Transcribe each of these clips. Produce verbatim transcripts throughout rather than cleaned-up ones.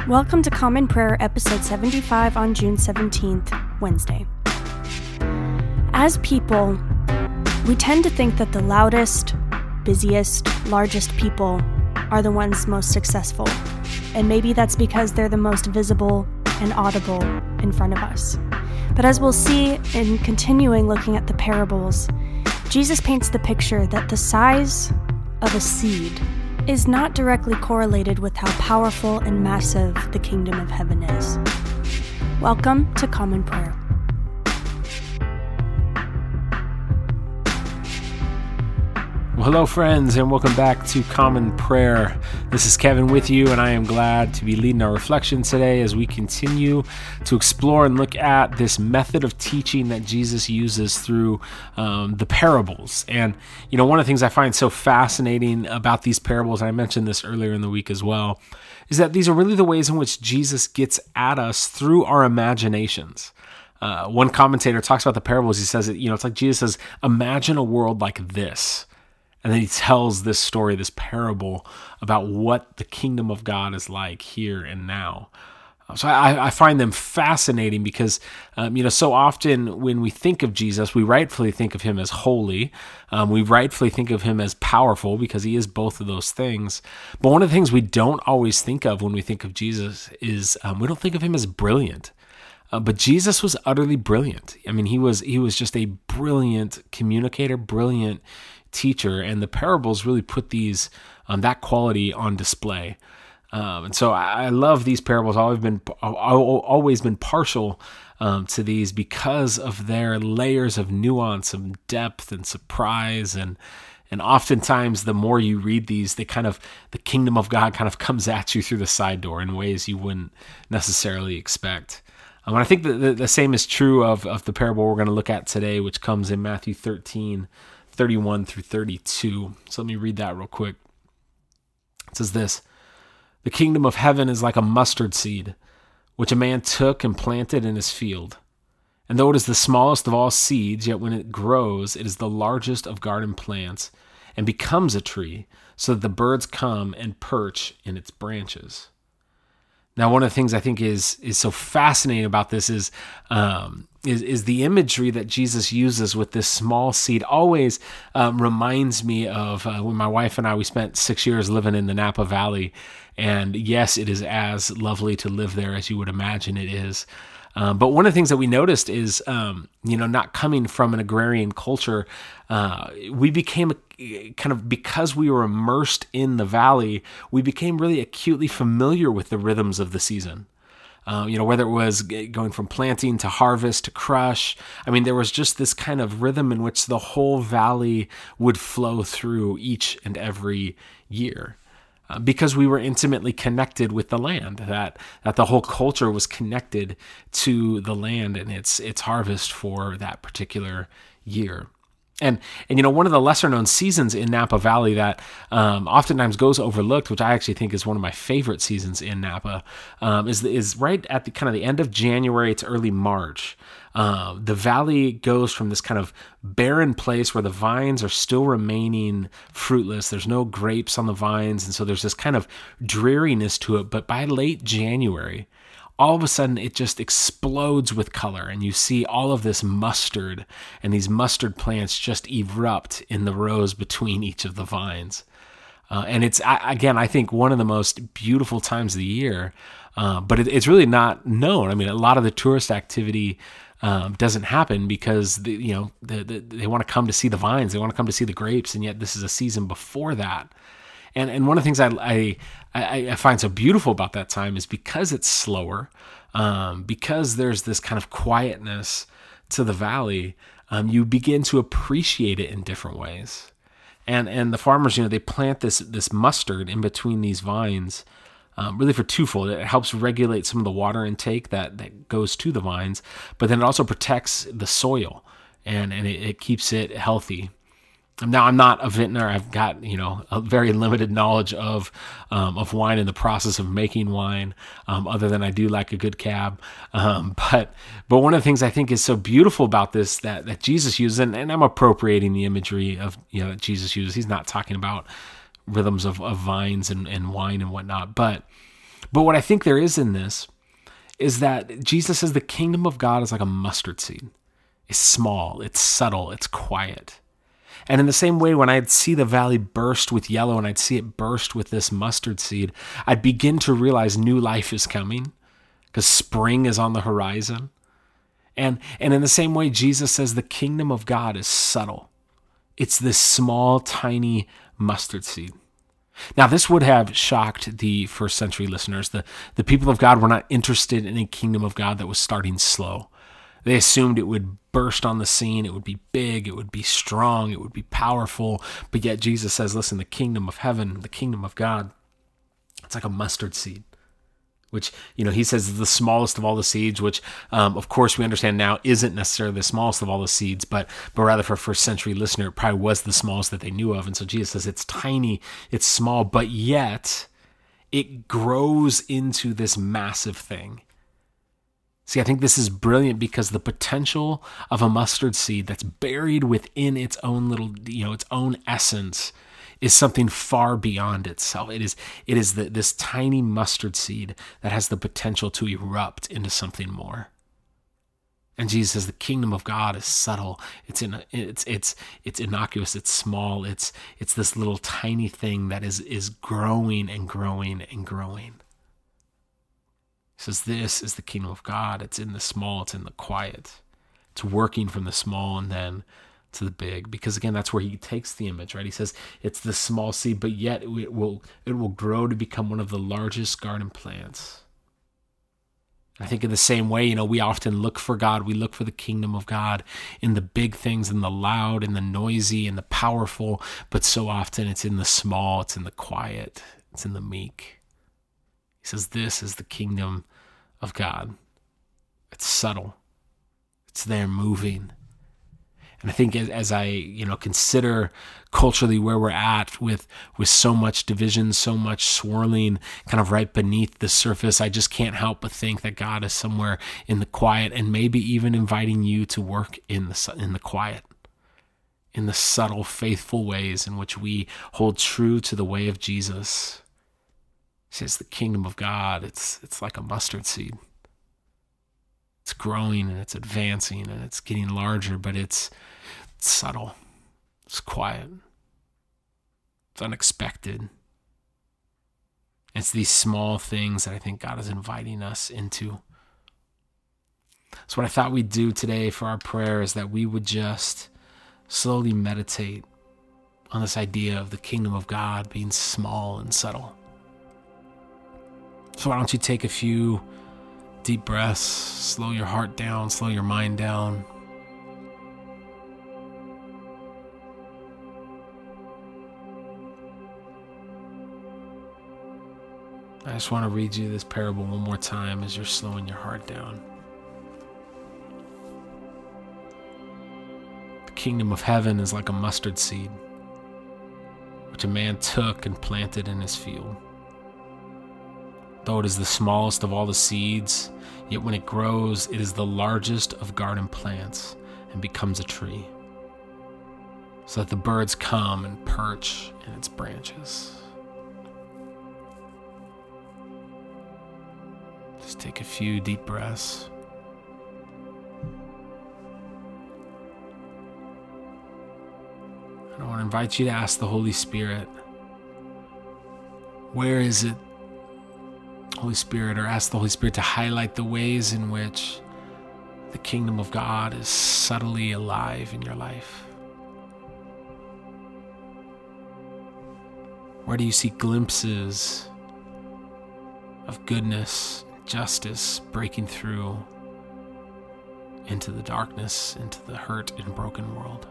Welcome to Common Prayer, episode seventy-five on June seventeenth, Wednesday. As people, we tend to think that the loudest, busiest, largest people are the ones most successful. And maybe that's because they're the most visible and audible in front of us. But as we'll see in continuing looking at the parables, Jesus paints the picture that the size of a seed is not directly correlated with how powerful and massive the kingdom of heaven is. Welcome to Common Prayer. Well, hello, friends, and welcome back to Common Prayer. This is Kevin with you, and I am glad to be leading our reflection today as we continue to explore and look at this method of teaching that Jesus uses through um, the parables. And, you know, one of the things I find so fascinating about these parables, and I mentioned this earlier in the week as well, is that these are really the ways in which Jesus gets at us through our imaginations. Uh, one commentator talks about the parables. He says, that, you know, it's like Jesus says, imagine a world like this. And then he tells this story, this parable about what the kingdom of God is like here and now. So I, I find them fascinating because, um, you know, so often when we think of Jesus, we rightfully think of him as holy. Um, we rightfully think of him as powerful because he is both of those things. But one of the things we don't always think of when we think of Jesus is um, we don't think of him as brilliant. Uh, but Jesus was utterly brilliant. I mean, he was he was just a brilliant communicator, brilliant teacher, and the parables really put these um, that quality on display. Um, and so I, I love these parables. I've always been I've always been partial um, to these because of their layers of nuance and depth and surprise, and and oftentimes the more you read these, they kind of the kingdom of God kind of comes at you through the side door in ways you wouldn't necessarily expect. Um, and I think that the, the same is true of of the parable we're going to look at today, which comes in Matthew thirteen. thirty-one through thirty-two. So let me read that real quick. It says this: "The kingdom of heaven is like a mustard seed, which a man took and planted in his field. And though it is the smallest of all seeds, yet when it grows, it is the largest of garden plants and becomes a tree, so that the birds come and perch in its branches." Now, one of the things I think is is so fascinating about this is um, is, is the imagery that Jesus uses with this small seed. Always um, reminds me of uh, when my wife and I, we spent six years living in the Napa Valley. And yes, it is as lovely to live there as you would imagine it is. Um, but one of the things that we noticed is, um, you know, not coming from an agrarian culture, uh, we became a, kind of, because we were immersed in the valley, we became really acutely familiar with the rhythms of the season. Uh, you know, whether it was going from planting to harvest to crush. I mean, there was just this kind of rhythm in which the whole valley would flow through each and every year. Uh, because we were intimately connected with the land, that that the whole culture was connected to the land and its its harvest for that particular year. And, and you know, one of the lesser known seasons in Napa Valley that um, oftentimes goes overlooked, which I actually think is one of my favorite seasons in Napa, um, is is right at the kind of the end of January to early March. Uh, the valley goes from this kind of barren place where the vines are still remaining fruitless. There's no grapes on the vines, and so there's this kind of dreariness to it. But by late January, all of a sudden it just explodes with color, and you see all of this mustard, and these mustard plants just erupt in the rows between each of the vines. Uh, and it's, again, I think one of the most beautiful times of the year, uh, but it, it's really not known. I mean, a lot of the tourist activity um, doesn't happen because, the, you know, the, the, they want to come to see the vines, they want to come to see the grapes, and yet this is a season before that. And and one of the things I, I I find so beautiful about that time is because it's slower, um, because there's this kind of quietness to the valley, um, you begin to appreciate it in different ways. And and the farmers, you know, they plant this this mustard in between these vines, um, really for twofold. It helps regulate some of the water intake that, that goes to the vines, but then it also protects the soil and, and it, it keeps it healthy. Now, I'm not a vintner. I've got, you know, a very limited knowledge of um, of wine and the process of making wine, um, other than I do like a good cab. Um, but but one of the things I think is so beautiful about this that, that Jesus uses, and, and I'm appropriating the imagery of, you know, that Jesus uses. He's not talking about rhythms of, of vines and, and wine and whatnot, but But what I think there is in this is that Jesus says the kingdom of God is like a mustard seed. It's small, it's subtle, it's quiet. And in the same way, when I'd see the valley burst with yellow and I'd see it burst with this mustard seed, I'd begin to realize new life is coming because spring is on the horizon. And, and in the same way, Jesus says the kingdom of God is subtle. It's this small, tiny mustard seed. Now, this would have shocked the first century listeners. The, the people of God were not interested in a kingdom of God that was starting slow. They assumed it would burst on the scene, it would be big, it would be strong, it would be powerful. But yet Jesus says, listen, the kingdom of heaven, the kingdom of God, it's like a mustard seed, which, you know, he says is the smallest of all the seeds, which, um, of course, we understand now isn't necessarily the smallest of all the seeds, but but rather for a first century listener, it probably was the smallest that they knew of. And so Jesus says it's tiny, it's small, but yet it grows into this massive thing. See, I think this is brilliant because the potential of a mustard seed that's buried within its own little, you know, its own essence is something far beyond itself. It is, it is the, this tiny mustard seed that has the potential to erupt into something more. And Jesus says the kingdom of God is subtle. It's in, it's it's it's innocuous. It's small. It's it's this little tiny thing that is is growing and growing and growing. He says this is the kingdom of God. It's in the small. It's in the quiet. It's working from the small and then to the big. Because again, that's where he takes the image, right? He says it's the small seed, but yet it will it will grow to become one of the largest garden plants. I think in the same way, you know, we often look for God. We look for the kingdom of God in the big things, in the loud, in the noisy, in the powerful. But so often it's in the small, it's in the quiet, it's in the meek. He says this is the kingdom of God. It's subtle. It's there moving. And I think as, as I, you know, consider culturally where we're at with, with so much division, so much swirling kind of right beneath the surface, I just can't help but think that God is somewhere in the quiet and maybe even inviting you to work in the, in the quiet, in the subtle, faithful ways in which we hold true to the way of Jesus. He says the kingdom of God, it's it's like a mustard seed. It's growing and it's advancing and it's getting larger, but it's, it's subtle. It's quiet. It's unexpected. It's these small things that I think God is inviting us into. So what I thought we'd do today for our prayer is that we would just slowly meditate on this idea of the kingdom of God being small and subtle. So why don't you take a few deep breaths, slow your heart down, slow your mind down. I just want to read you this parable one more time as you're slowing your heart down. The kingdom of heaven is like a mustard seed, which a man took and planted in his field. Though it is the smallest of all the seeds, yet when it grows, it is the largest of garden plants and becomes a tree, so that the birds come and perch in its branches. Just take a few deep breaths. And I want to invite you to ask the Holy Spirit, where is it, Holy Spirit, or ask the Holy Spirit to highlight the ways in which the kingdom of God is subtly alive in your life. Where do you see glimpses of goodness, justice breaking through into the darkness, into the hurt and broken world?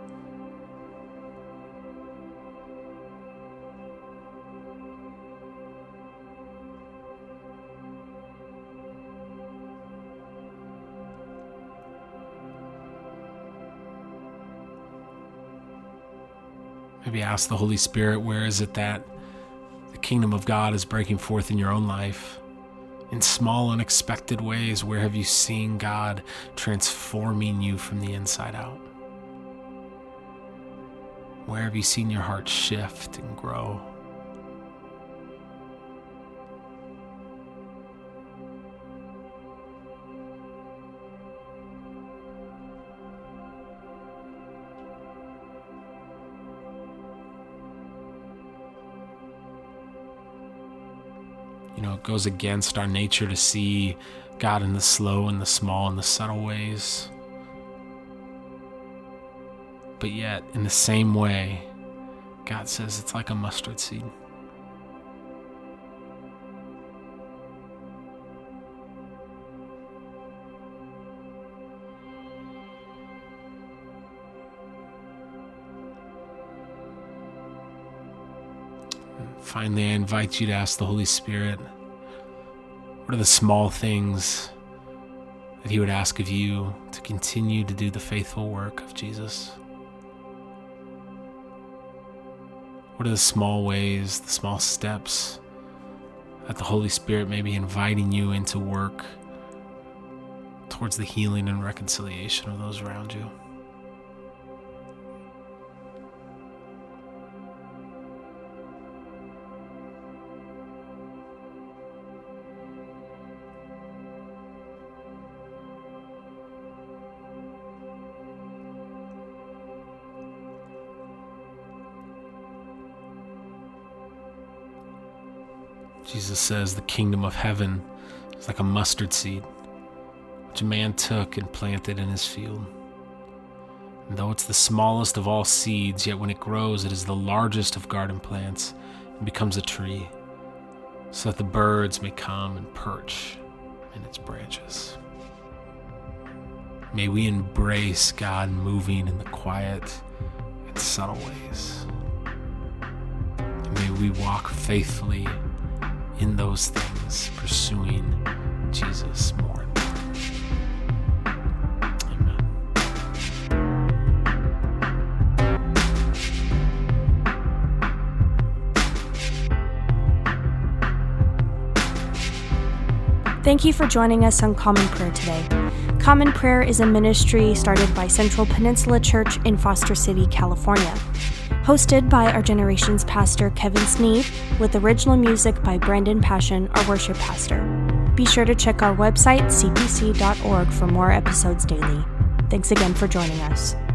Maybe ask the Holy Spirit, where is it that the kingdom of God is breaking forth in your own life? In small, unexpected ways, where have you seen God transforming you from the inside out? Where have you seen your heart shift and grow? You know, it goes against our nature to see God in the slow and the small and the subtle ways. But yet, in the same way, God says it's like a mustard seed. Finally, I invite you to ask the Holy Spirit, what are the small things that He would ask of you to continue to do the faithful work of Jesus? What are the small ways, the small steps that the Holy Spirit may be inviting you into work towards the healing and reconciliation of those around you? Jesus says the kingdom of heaven is like a mustard seed, which a man took and planted in his field. And though it's the smallest of all seeds, yet when it grows, it is the largest of garden plants and becomes a tree, so that the birds may come and perch in its branches. May we embrace God moving in the quiet and subtle ways. And may we walk faithfully in those things, pursuing Jesus more and more. Amen. Thank you for joining us on Common Prayer today. Common Prayer is a ministry started by Central Peninsula Church in Foster City, California. Hosted by our generation's pastor, Kevin Sneed, with original music by Brandon Passion, our worship pastor. Be sure to check our website, c p c dot org, for more episodes daily. Thanks again for joining us.